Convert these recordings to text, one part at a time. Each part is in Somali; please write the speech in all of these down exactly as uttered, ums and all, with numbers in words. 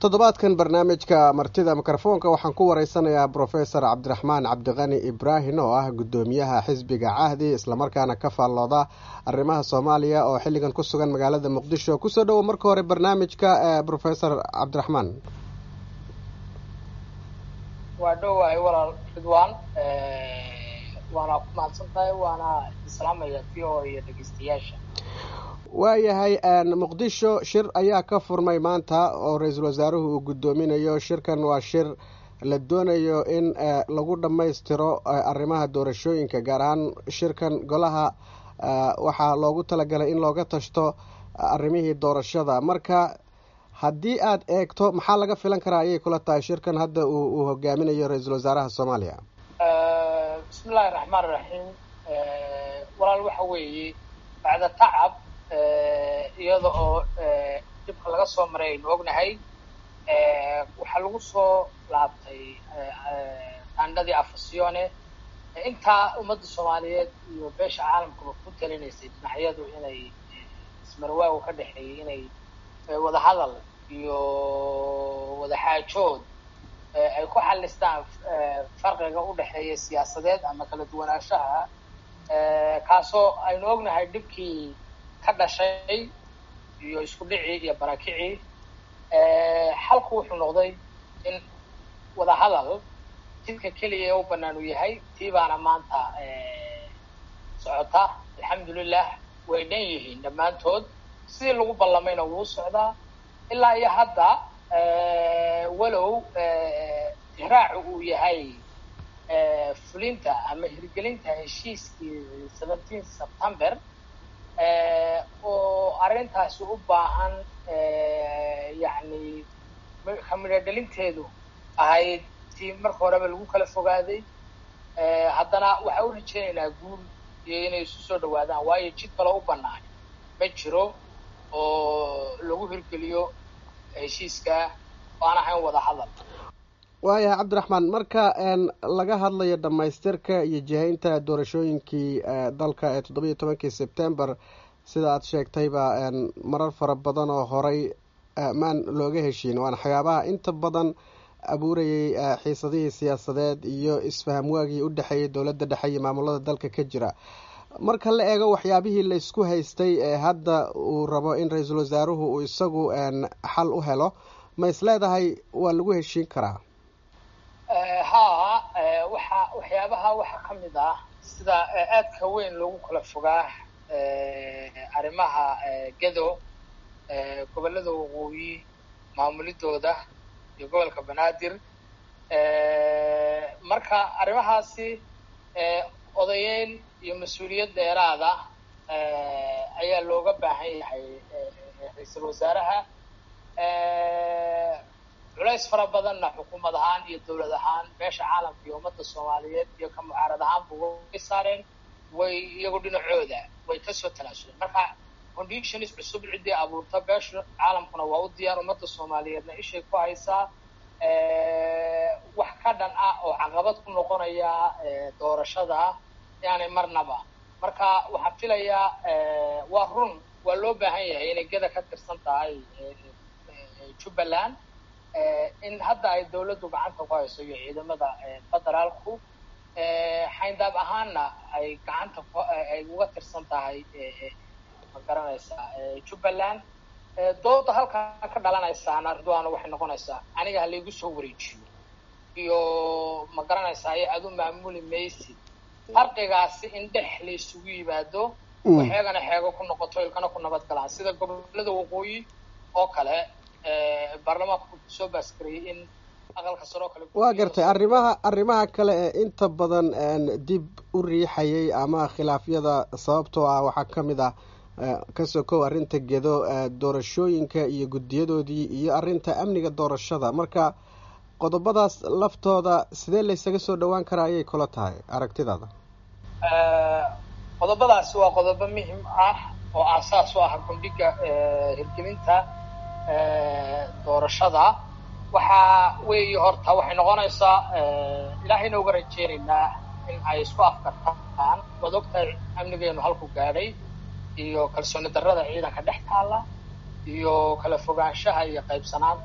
toddobaadkan barnaamijka martida mikrofoonka waxaan ku wareysanayaa professor cabdiraxmaan cabdiqani ibraahim oo ah guddoomiyaha xisbiga cahdi islamarkaana ka faallooda arrimaha soomaaliya oo xilligan ku sugan magaalada muqdisho. kusoo dhowo marka hore barnaamijka professor cabdiraxmaan. waa dhowahay walaal ridwaan, waana ku mahadsan tahay, waana islaamaya v o iyo dhegeystayaasha. waayahay muqdisho shir ayaa ka furmay maanta oo ra-iisul wasaaruhu uu guddoominayo. shirkan waa shir la doonayo in lagu dhammaystiro arrimaha doorashooyinka, gaar ahaan shirkan golaha waxaa loogu talagalay in looga tashto arrimihii doorashada. marka haddii aad eegto maxaa laga filan karaa ayay kula tahay shirkan hadda uu hogaaminayo ra-iisul wasaaraha soomaaliya? bismi illaahi raxmaan raxiim. walaal waxa weeye bacda tacab iyada oo dibka laga soo maray aynu ognahay, waxaa lagu soo laabtay taandhadii afasiyoone intaa ummadda soomaaliyeed iyo beesha caalamkaba ku talinaysay dhinacyadu inay ismarwaagu ka dhexeeyay inay wada hadal iyo wada xaajood ay ku xalistaan farqiga u dhexeeya siyaasadeed ama kala duwanaanshaha, kaasoo aynu ognahay dhibkii ka dhashay iyo isku dhicii iyo barakicii. xalku wuxuu noqday in wada hadal jidka keliya ee u bannaan uu yahay. tii baana maanta socota, alxamdulilah way dhan yihiin dhammaantood, sidii lagu ballamayna wuu socdaa ilaa iyo hadda, walow iraacu uu yahay fulinta ama hirgelinta heshiiskii seventeen september oo arrintaasi u baahan yani kamidho dhalinteedu ahayd tii marka horeba lagu kala fogaaday. haddana waxaa u rajeynaynaa guul iyo inay isu soo dhawaadaan, waayo jid kale u bannaan ma jiro oo lagu hirgeliyo heshiiska aan ahayn wada hadal. waayahay cabdiraxmaan, marka laga hadlayo dhammaystirka iyo jihaynta doorashooyinkii dalka ee toddoba iyo tobankii sebtembar, sida aad sheegtayba marar fara badan oo horay maan looga heshiin, waana waxyaabaha inta badan abuurayay xiisadihii siyaasadeed iyo isfaham waagii u dhexeeyay dowladda dhexe iyo maamulada dalka ka jira. marka la eego waxyaabihii laysku haystay ee hadda uu rabo in ra-iisul wasaaruhu uu isagu xal u helo, ma is leedahay waa lagu heshiin karaa? haa, waxa waxyaabaha waxaa ka mid ah sida aadka weyn loogu kala fogaa arrimaha gedo, gobollada waqooyi maamulidooda iyo gobolka banaadir. marka arrimahaasi odayeyn iyo mas-uuliyad dheeraada ayaa looga baahan yahay ra-iisul wasaaraha. culays fara badanna xukuumad ahaan iyo dowlad ahaan beesha caalamka iyo ummadda soomaaliyeed iyo ka mucaarad ahaanba way saareen, way iyagu dhinacooda way kasoo talaasheen. marka conditions cusub ciddii abuurta beesha caalamkuna waa u diyaar, ummadda soomaaliyeedna ishay ku haysaa. wax ka dhan ah oo caqabad ku noqonaya doorashada yani marnaba. marka waxaan filayaa waa run, waa loo baahan yahay inay geda ka tirsan tahay jubbaland, in hadda ay dawladdu gacanta ku hayso iyo ciidamada federaalku, xayndaab ahaanna ay gacanta ay uga tirsan tahay ma garanaysaa jubbaland. dooda halkaa ka dhalanaysaana ridwaana waxay noqonaysaa aniga ha laygu soo wareejiyo iyo ma garanaysaa aad u maamuli maysid. farqigaasi in dhex la isugu yimaado waxeegana xeego ku noqoto ilkana ku nabad galaan, sida gobollada waqooyi oo kale baarlamaanku soo baaskariyay in aqalka sare oo kale. waa gartay arrimaha arrimaha kale ee inta badan dib u riixayay ama khilaafyada sababtoo ah waxaa ka mid ah ka sokow arrinta gedo, doorashooyinka iyo guddiyadoodii iyo arrinta amniga doorashada. marka qodobadaas laftooda sidee laysaga soo dhawaan karaa ayay kula tahay aragtidaada? qodobadaasi waa qodobo muhim ah oo aasaas u ah gundhiga hirgelinta doorashada. waxaa weeye horta waxay noqonaysaa ilaahayna uga rajeynaynaa in ay isku afkartaan. waad ogtahay amnigeenu halku gaadhay iyo kalsooni darrada ciidanka dhex taalla iyo kala fogaanshaha iyo qaybsanaanta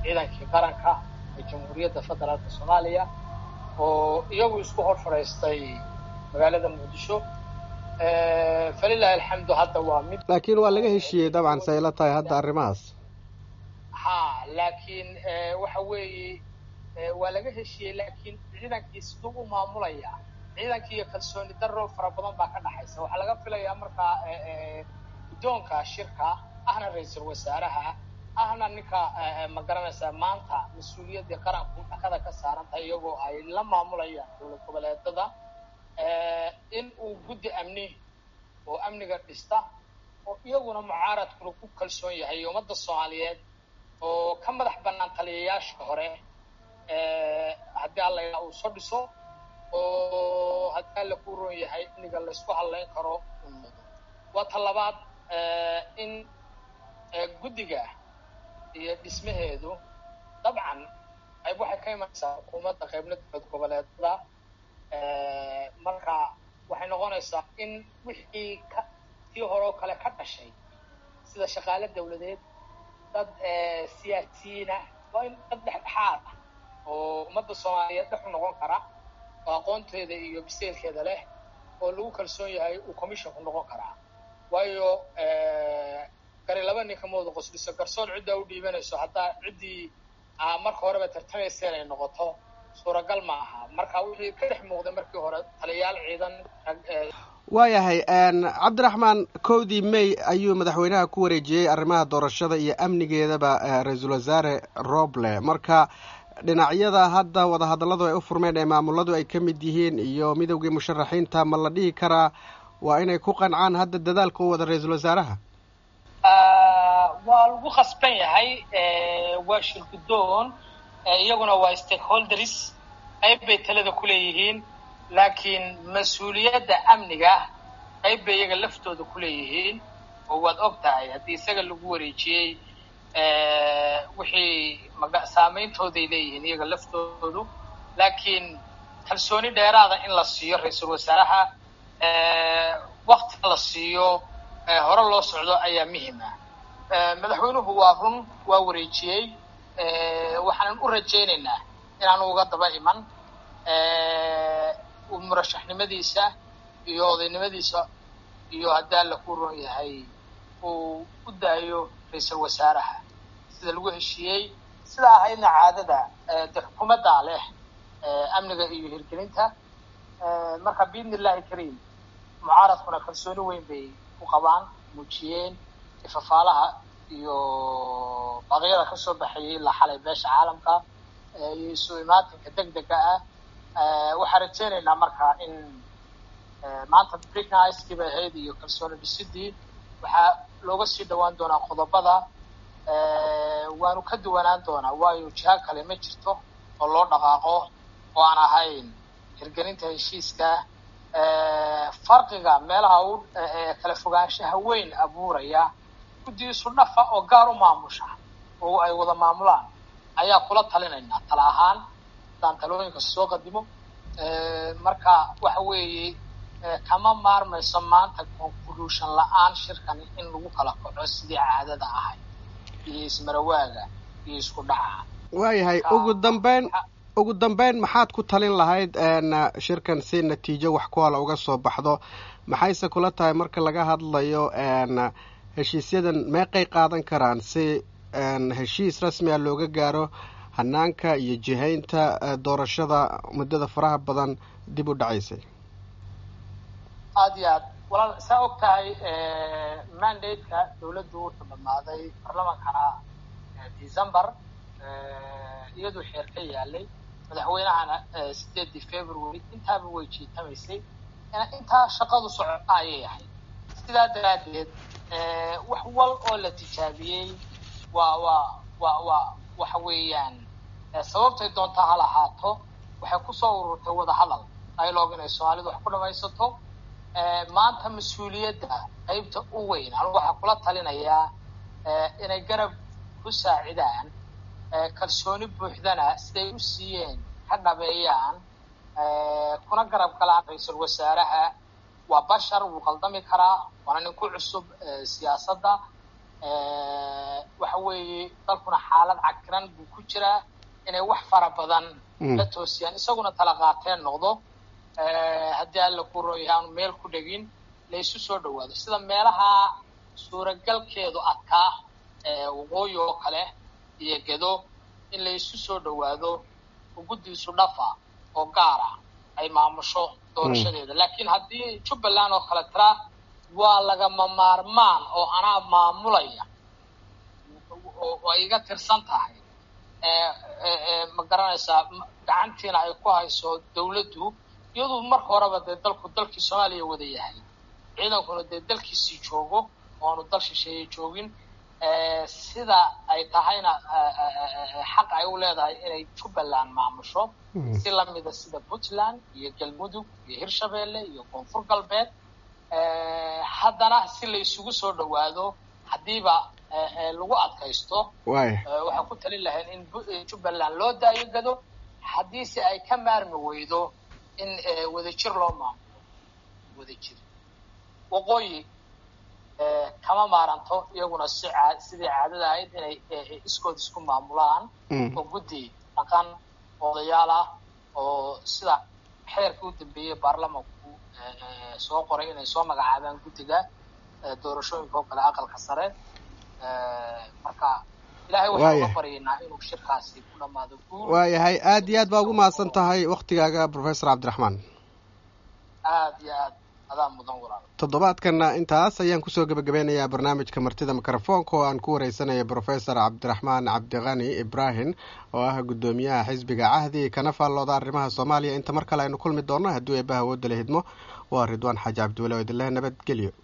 ciidankii qaranka ee jamhuuriyadda federaalka soomaaliya oo iyagu isku hor fadhiistay magaalada muqdisho. falilahi alxamdu hadda waa mid laakiin waa laga heshiiyey dabcan say la tahay hadda arrimahaas. ha laakiin waxa weeye waa laga heshiiyey laakiin ciidankii siduu u maamulaya ciidankii iyo kalsooni darro fara badan baa ka dhaxaysa. waxaa laga filayaa markaa guddoonka shirka ahna ra-iisul wasaaraha ahna ninka ma garanaysaa maanta mas-uuliyaddii qaranku dhakada ka saaran tahay iyagoo ay la maamulayaan dowlad goboleedada in uu guddi amni oo amniga dhista oo iyaguna mucaaradkuna ku kalsoon yahay ummadda soomaaliyeed oo ka madax bannaan taliyayaasha hore haddii alla uu soo dhiso oo haddii alla ku roon yahay amniga laysku hadlayn karo. waa ta labaad in guddiga iyo dhismaheedu dabcan qayb waxay ka imanaysaa xukuumadda qaybna dowlad goboleedada. marka waxay noqonaysaa in wixii ka tii hore oo kale ka dhashay sida shaqaale dawladeed dad siyaasiyiina waa in dad dhexdhexaad ah oo ummadda soomaaliyeed dhex u noqon kara oo aqoonteeda iyo biseelkeeda leh oo lagu kalsoon yahay uu commissionku noqon karaa. waayo gari laba ninka mooda qosliso garsoon ciddaa u dhiibanayso haddaa ciddii marka horeba tartamaysa inay noqoto suuragal ma aha. marka wixii ka dhex muuqday markii hore taliyayaal ciidan. waayahay cabdiraxmaan kowdii may ayuu madaxweynaha ku wareejiyey arrimaha doorashada iyo amnigeedaba ra-iisul wasaare roble. marka dhinacyada hadda wadahadalladu ay u furmeen ee maamuladu ay ka mid yihiin iyo midowgii musharaxiinta ma la dhihi karaa waa inay ku qancaan hadda dadaalka u wada ra-iisul wasaaraha? waa lagu khasban yahay. waa shir guddoon iyaguna waa stakeholders qayb bay talada ku leeyihiin laakiin mas-uuliyadda amniga qayb bay iyaga laftooda ku leeyihiin oo waad og tahay haddii isaga lagu wareejiyey wixii saameyntooday leeyihiin iyaga laftoodu. laakiin kalsooni dheeraada in la siiyo ra-iisul wasaaraha wakti la siiyo hore loo socdo ayaa muhiim ah. madaxweynuhu waa run waa wareejiyey waxaanan u rajaynaynaa inaanu uga daba iman murashaxnimadiisa iyo odaynimadiisa iyo haddii alla ku roon yahay uu u daayo ra-iisul wasaaraha sida lagu heshiiyey sida ahaydna caadada de xukuumadda leh amniga iyo hirgelinta. marka biidni illahi kariim mucaaradkuna kalsooni weyn bay ku qabaan muujiyeen ifafaalaha iyo baqyada ka soo baxayay ilaa xalay beesha caalamka iyo isu imaatinka deg dega ah. waxaan rajaynaynaa marka in maanta brigniskii bay ahayd iyo kalsooni dhisidii waxaa looga sii dhawaan doonaa qodobada. waanu ka duwanaan doonaa waayo jiha kale ma jirto oo loo dhaqaaqo oo aan ahayn hirgelinta heshiiska. farqiga meelaha u kala fogaanshaha weyn abuuraya guddi isu dhafa oo gaar u maamusha oo ay wada maamulaan ayaa kula talinaynaa tala ahaan haddaan talooyinka soo qadimo. marka waxa weeye kama maarmayso maanta conclusion la-aan shirkan in lagu kala kaco sidii caadada ahay iyo ismarawaaga iyo isku dhaca. waayahay ugu dambeyn ugu dambeyn maxaad ku talin lahayd shirkan si natiijo wax ku hala uga soo baxdo? maxayse kula tahay marka laga hadlayo heshiisyadan meeqay qaadan karaan si heshiis rasmi ah looga gaaro hanaanka iyo jihaynta doorashada muddada faraha badan dib u dhacaysay? aada iyo aad walaal saa og tahay mandate-ka dawladdu wuxuu dhamaaday baarlamaankana december iyadoo xeer ka yaalay madaxweynahana sideedii february intaaba way jiitamaysay intaa shaqadu socota ayay ahayd. sidaa daraaddeed wax wal oo la tijaabiyey waa waa waa waa waxa weeyaan sababtay doontaa ha lahaato waxay kusoo ururtay wada hadal dialogue inay soomaalidu wax ku dhamaysato. maanta mas-uuliyadda qaybta u weyn anigu waxaa kula talinayaa inay garab ku saacidaan kalsooni buuxdana siday u siiyeen ka dhabeeyaan kuna garab galaan ra-iisul wasaaraha. waa bashar wuu qaldami karaa waana nin ku cusub siyaasadda waxa weeye dalkuna xaalad cakiran buu ku jiraa inay wax fara badan la toosiyaan isaguna tala qaateen noqdo haddii alla ku rooyahay aanu meel ku dhegin la isu soo dhawaado sida meelaha suuragalkeedu adkaa waqooyi oo kale iyo gedo in la isu soo dhawaado guddiisu dhafa oo gaara ay maamusho doorashadeeda laakiin haddii jubbaland oo kale tiraa waa lagama maarmaan oo anaa maamulaya oo ay iga tirsan tahay ma garanaysaa gacantiina ay ku hayso dawladdu iyadu marka horeba dee dalku dalkii soomaaliya wada yahay ciidankuna dee dalkiisii joogo oanu dal shisheeye joogin sida ay tahayna xaq ay u leedahay inay jubbaland maamusho si lamida sida puntland iyo galmudug iyo hirshabeelle iyo koonfur galbeed haddana si la isugu soo dhawaado haddiiba lagu adkaysto waxaan ku talin lahayn in jubbaland loo daayo gado haddiise ay ka maarmi weydo in wadajir loo maamulo wadajir waqooyi kama maaranto iyaguna si sidii caadada ahayd inay iskood isku maamulaan oo guddi dhaqan odayaal ah oo sida xeerkii u dambeeyey baarlamanku soo qoray inay soo magacaabaan guddiga doorashooyinka oo kale aqalka sare marka ilaahay waxaan uga baryaynaa inuu shirkaasi ku dhamaado guul waayahay aad iyo aad baa ugu mahadsan tahay waktigaaga professor cabdiraxmaan aad iyo aad adaa mudan walaal toddobaadkana intaas ayaan kusoo gebagabeynayaa barnaamijka martida mikrofoonka oo aan ku wareysanaya professor cabdiraxmaan cabdiqani ibraahim oo ah guddoomiyaha xisbiga cahdi kana faallooda arrimaha soomaaliya inta mar kale aynu kulmi doonno hadduu eebbaha awoodda la hidmo waa ridwaan xaaji cabdiwale oo idinleh nabadgelyo